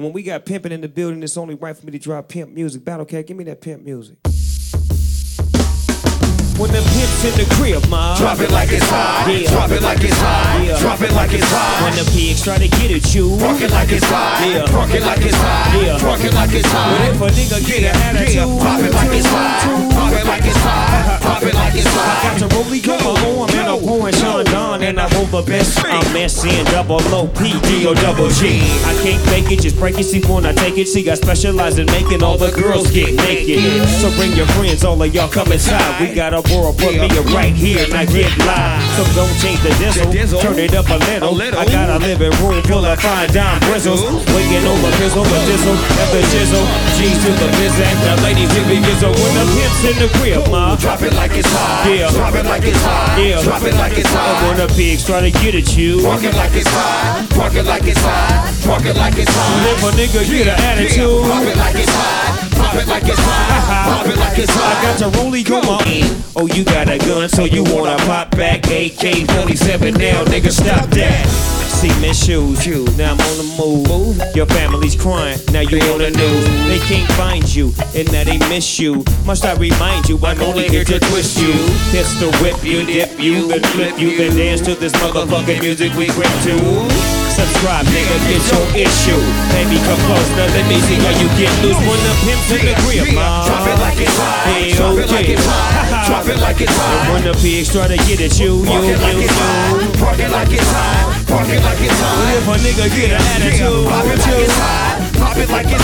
And when we got pimping in the building, it's only right for me to drop pimp music. Battle Cat, give me that pimp music. When the pimp's in the crib, ma, drop it like it's hot. Yeah. Drop it like it's hot. Yeah. Drop it like it's hot. When the pigs try to get at you, Park it like it's hot. Yeah. Park it like it's hot. Yeah. Park it like it's hot. But if a nigga get an attitude, Pop it like it's hot. Pop it like it's hot. Pop it like it's hot. I got to rollie on my arm and I'm pouring Sean Don and I hold the best. I'm S-N-double-O-P-D-O-double-G. I can't fake it, just break it. See when I take it. See, I specialize in making all the girls get naked. So bring your friends, all of y'all come inside. We got a world, put me right here and I get live. So don't change the diesel, turn it up a little. I got a living room full of fine dime bristles. Waking over pizzle, a dizzle, at the jizzle. G's to the biz and the ladies give me gizzle. When the pimp's in the crib, ma, Drop it like it's hot. Yeah. Drop it like it's hot. Yeah. Drop it like it's and hot. when the pigs try to get at you, Park it like it's hot. Park it like it's hot. Park it like it's hot. if a nigga get an attitude, Pop it like it's hot. Pop it like it's hot. Pop it like it's I hot. got to rollie on my Oh, you got a gun, so you wanna pop back AK-47 now, nigga, stop that. Cement shoes, now I'm on the move. Your family's crying, now you on the news. They can't find you, and now they miss you. Must I remind you, I'm only here to twist you. Pistol whip you, dip you, then flip you, then dance to this motherfucking music we grip to. Subscribe, nigga, get your issue. Baby, come close, now let me see how you get loose. When the pimp's in the crib, ma, Drop it like it's hot. Hey, Drop it like okay. it's hot. Drop it like it's And hot. when the pigs try to get at you, Park it like it's hot. Park it like it's hot. Park it like it's hot. If a nigga get an attitude, Pop it like it's hot. Pop it like it's